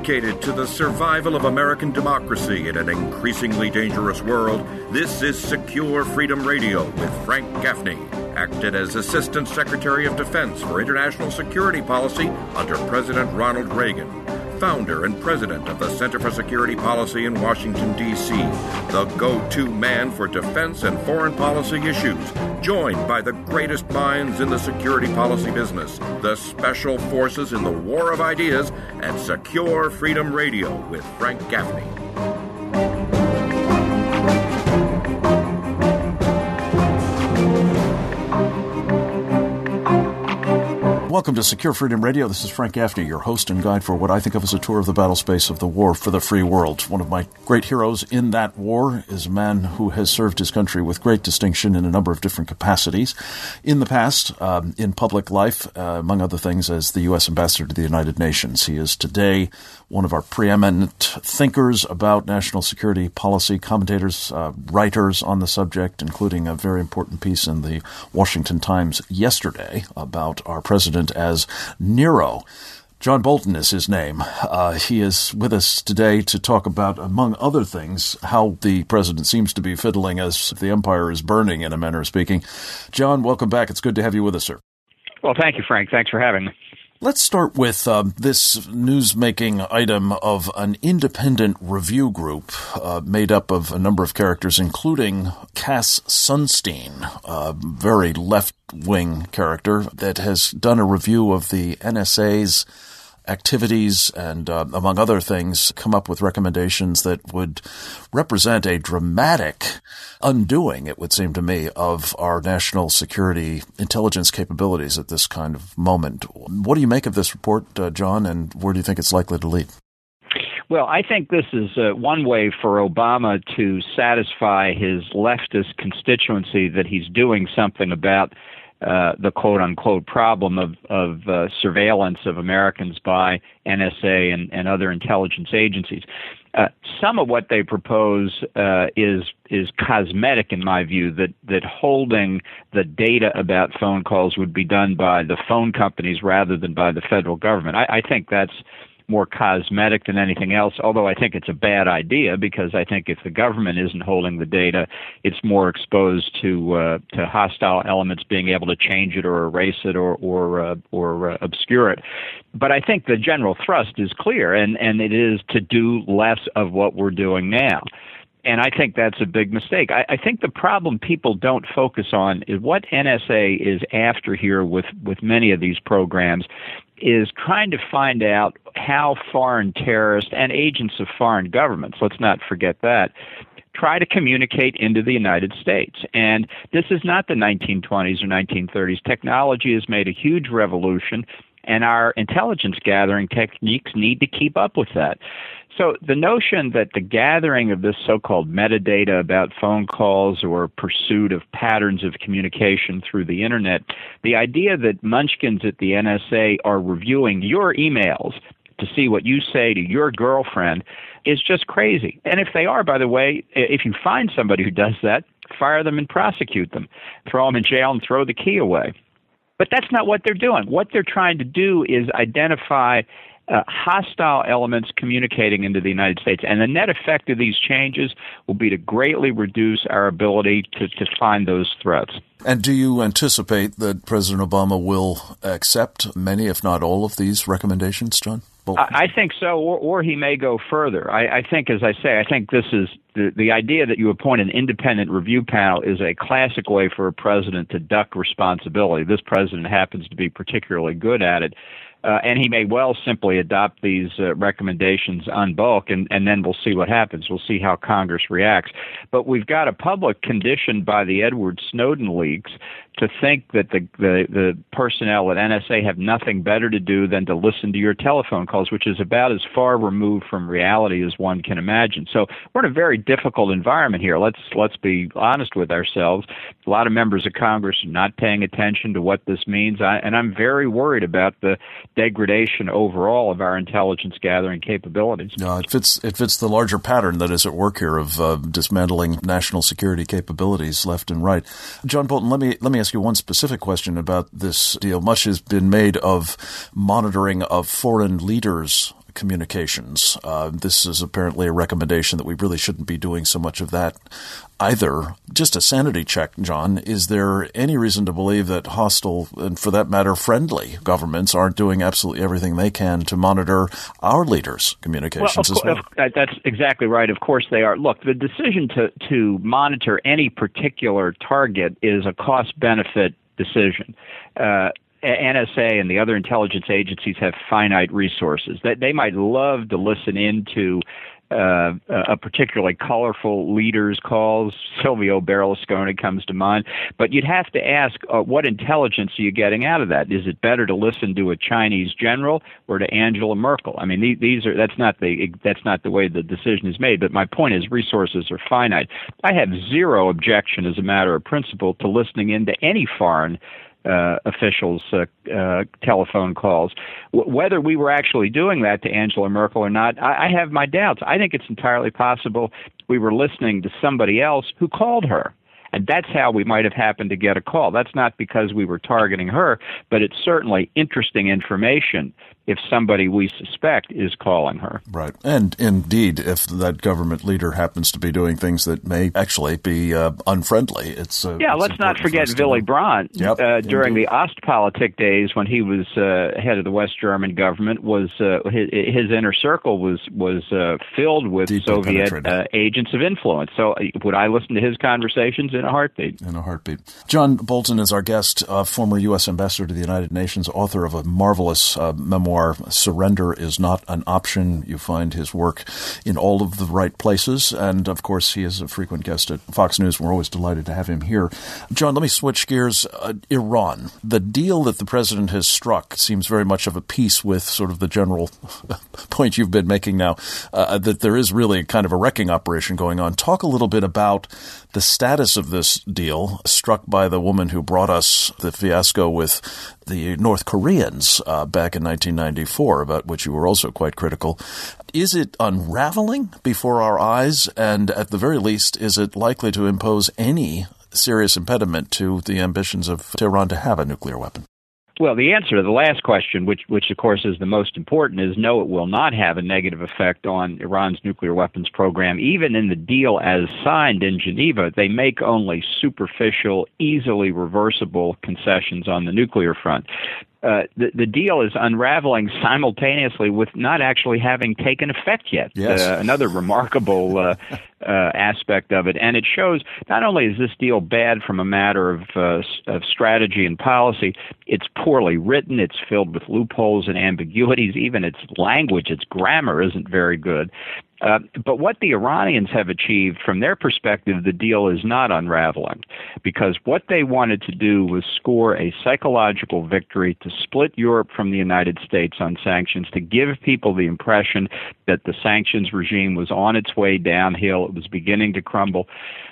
dedicated to the survival of American democracy in an increasingly dangerous world, this is Secure Freedom Radio with Frank Gaffney, acted as Assistant Secretary of Defense for International Security Policy under President Ronald Reagan, founder and president of the Center for Security Policy in Washington, D.C., the go-to man for defense and foreign policy issues, joined by the greatest minds in the security policy business, the special forces in the war of ideas, and Secure Freedom Radio with Frank Gaffney. Welcome to Secure Freedom Radio. This is Frank Gaffney, your host and guide for what I think of as a tour of the battle space of the war for the free world. One of my great heroes in that war is a man who has served his country with great distinction in a number of different capacities. In the past, in public life, among other things, as the U.S. Ambassador to the United Nations. He is today one of our preeminent thinkers about national security policy, commentators, writers on the subject, including a very important piece in the Washington Times yesterday about our president as Nero. John Bolton is his name. He is with us today to talk about, among other things, how the president seems to be fiddling as the empire is burning, in a manner of speaking. John, welcome back. It's good to have you with us, sir. Well, thank you, Frank. Thanks for having me. Let's start with this news-making item of an independent review group made up of a number of characters, including Cass Sunstein, a very left-wing character that has done a review of the NSA's activities and, among other things, come up with recommendations that would represent a dramatic undoing, it would seem to me, of our national security intelligence capabilities at this kind of moment. What do you make of this report, John, and where do you think it's likely to lead? Well, I think this is one way for Obama to satisfy his leftist constituency that he's doing something about the quote-unquote problem of surveillance of Americans by NSA and other intelligence agencies. Some of what they propose is cosmetic, in my view, that holding the data about phone calls would be done by the phone companies rather than by the federal government. I think that's more cosmetic than anything else, although I think it's a bad idea because I think if the government isn't holding the data, it's more exposed to hostile elements being able to change it or erase it or obscure it. But I think the general thrust is clear, and it is to do less of what we're doing now. And I think that's a big mistake. I think the problem people don't focus on is what NSA is after here with many of these programs is trying to find out how foreign terrorists and agents of foreign governments, let's not forget that, try to communicate into the United States. And this is not the 1920s or 1930s. Technology has made a huge revolution, and our intelligence gathering techniques need to keep up with that. So the notion that the gathering of this so-called metadata about phone calls or pursuit of patterns of communication through the Internet, the idea that munchkins at the NSA are reviewing your emails to see what you say to your girlfriend is just crazy. And if they are, by the way, if you find somebody who does that, fire them and prosecute them. Throw them in jail and throw the key away. But that's not what they're doing. What they're trying to do is identify hostile elements communicating into the United States. And the net effect of these changes will be to greatly reduce our ability to find those threats. And do you anticipate that President Obama will accept many, if not all, of these recommendations, John? I think so, or he may go further. I think, as I say, I think this is the idea that you appoint an independent review panel is a classic way for a president to duck responsibility. This president happens to be particularly good at it. And he may well simply adopt these recommendations en bulk, and then we'll see what happens. We'll see how Congress reacts. But we've got a public conditioned by the Edward Snowden leaks to think that the personnel at NSA have nothing better to do than to listen to your telephone calls, which is about as far removed from reality as one can imagine. So we're in a very difficult environment here. Let's be honest with ourselves. A lot of members of Congress are not paying attention to what this means, and I'm very worried about the degradation overall of our intelligence gathering capabilities. It fits the larger pattern that is at work here of dismantling national security capabilities left and right. John Bolton, let me ask you one specific question about this deal. Much has been made of monitoring of foreign leaders' communications. This is apparently a recommendation that we really shouldn't be doing so much of that either. Just a sanity check, John. Is there any reason to believe that hostile, and for that matter, friendly governments aren't doing absolutely everything they can to monitor our leaders' communications as well? That's exactly right. Of course they are. Look, the decision to monitor any particular target is a cost-benefit decision. NSA and the other intelligence agencies have finite resources. They might love to listen into a particularly colorful leader's calls. Silvio Berlusconi comes to mind. But you'd have to ask, what intelligence are you getting out of that? Is it better to listen to a Chinese general or to Angela Merkel? I mean, that's not the way the decision is made. But my point is, resources are finite. I have zero objection, as a matter of principle, to listening into any foreign officials' telephone calls. Whether we were actually doing that to Angela Merkel or not, I have my doubts. I think it's entirely possible we were listening to somebody else who called her. And that's how we might have happened to get a call. That's not because we were targeting her, but it's certainly interesting information if somebody we suspect is calling her. Right. And indeed, if that government leader happens to be doing things that may actually be unfriendly, let's not forget Willy Brandt. During the Ostpolitik days, when he was head of the West German government, was his inner circle was filled with deeply Soviet agents of influence. So would I listen to his conversations? In a heartbeat. In a heartbeat. John Bolton is our guest, former U.S. ambassador to the United Nations, author of a marvelous memoir, Surrender is Not an Option. You find his work in all of the right places. And, of course, he is a frequent guest at Fox News. We're always delighted to have him here. John, let me switch gears. Iran. The deal that the president has struck seems very much of a piece with sort of the general point you've been making now, that there is really kind of a wrecking operation going on. Talk a little bit about the status of this deal, struck by the woman who brought us the fiasco with the North Koreans back in 1994, about which you were also quite critical. Is it unraveling before our eyes? And at the very least, is it likely to impose any serious impediment to the ambitions of Tehran to have a nuclear weapon? Well, the answer to the last question, which of course is the most important, is no, it will not have a negative effect on Iran's nuclear weapons program. Even in the deal as signed in Geneva, they make only superficial, easily reversible concessions on the nuclear front. The deal is unraveling simultaneously with not actually having taken effect yet. Yes. Another remarkable aspect of it. And it shows not only is this deal bad from a matter of strategy and policy, it's poorly written, it's filled with loopholes and ambiguities, even its language, its grammar isn't very good. But what the Iranians have achieved, from their perspective, the deal is not unraveling, because what they wanted to do was score a psychological victory to split Europe from the United States on sanctions, to give people the impression that the sanctions regime was on its way downhill, it was beginning to crumble,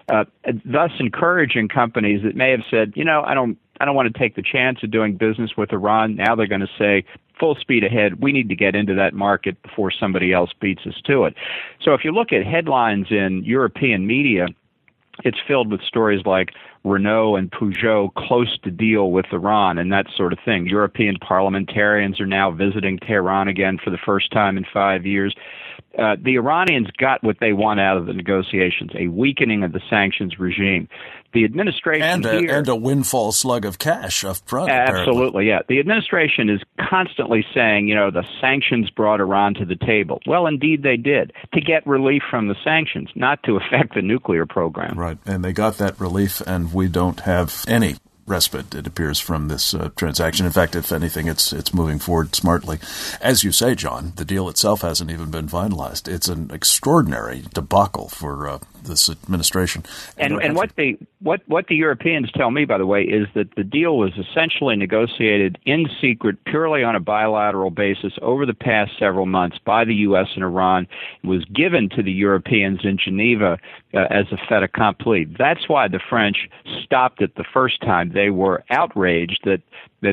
thus encouraging companies that may have said, I don't want to take the chance of doing business with Iran. Now they're going to say, full speed ahead, we need to get into that market before somebody else beats us to it. So if you look at headlines in European media, it's filled with stories like Renault and Peugeot close to deal with Iran and that sort of thing. European parliamentarians are now visiting Tehran again for the first time in 5 years. The Iranians got what they want out of the negotiations, a weakening of the sanctions regime. The administration and a windfall slug of cash up front. Absolutely, yeah. The administration is constantly saying, the sanctions brought Iran to the table. Well, indeed they did, to get relief from the sanctions, not to affect the nuclear program. Right, and they got that relief, and we don't have any respite, it appears, from this transaction. In fact, if anything, it's moving forward smartly. As you say, John, the deal itself hasn't even been finalized. It's an extraordinary debacle for this administration. And what the Europeans tell me, by the way, is that the deal was essentially negotiated in secret, purely on a bilateral basis over the past several months by the U.S. and Iran. It was given to the Europeans in Geneva as a fait accompli. That's why the French stopped it the first time. They were outraged that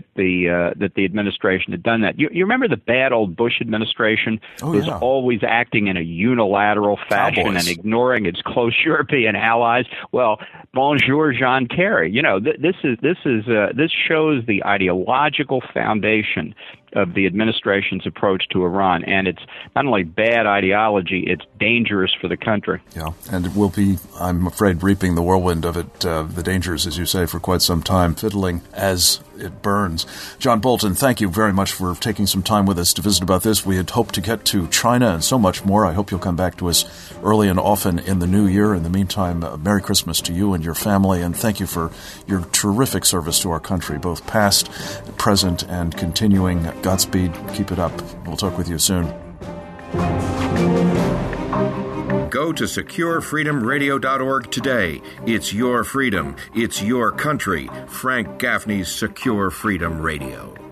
the administration had done that. You remember the bad old Bush administration was always acting in a unilateral fashion and ignoring its close European allies. Well, bonjour, John Kerry. This shows the ideological foundation of the administration's approach to Iran. And it's not only bad ideology, it's dangerous for the country. Yeah, and it will be, I'm afraid, reaping the whirlwind of it, the dangers, as you say, for quite some time, fiddling as it burns. John Bolton, thank you very much for taking some time with us to visit about this. We had hoped to get to China and so much more. I hope you'll come back to us early and often in the new year. In the meantime, Merry Christmas to you and your family, and thank you for your terrific service to our country, both past, present, and continuing. Godspeed. Keep it up. We'll talk with you soon. Go to SecureFreedomRadio.org today. It's your freedom. It's your country. Frank Gaffney's Secure Freedom Radio.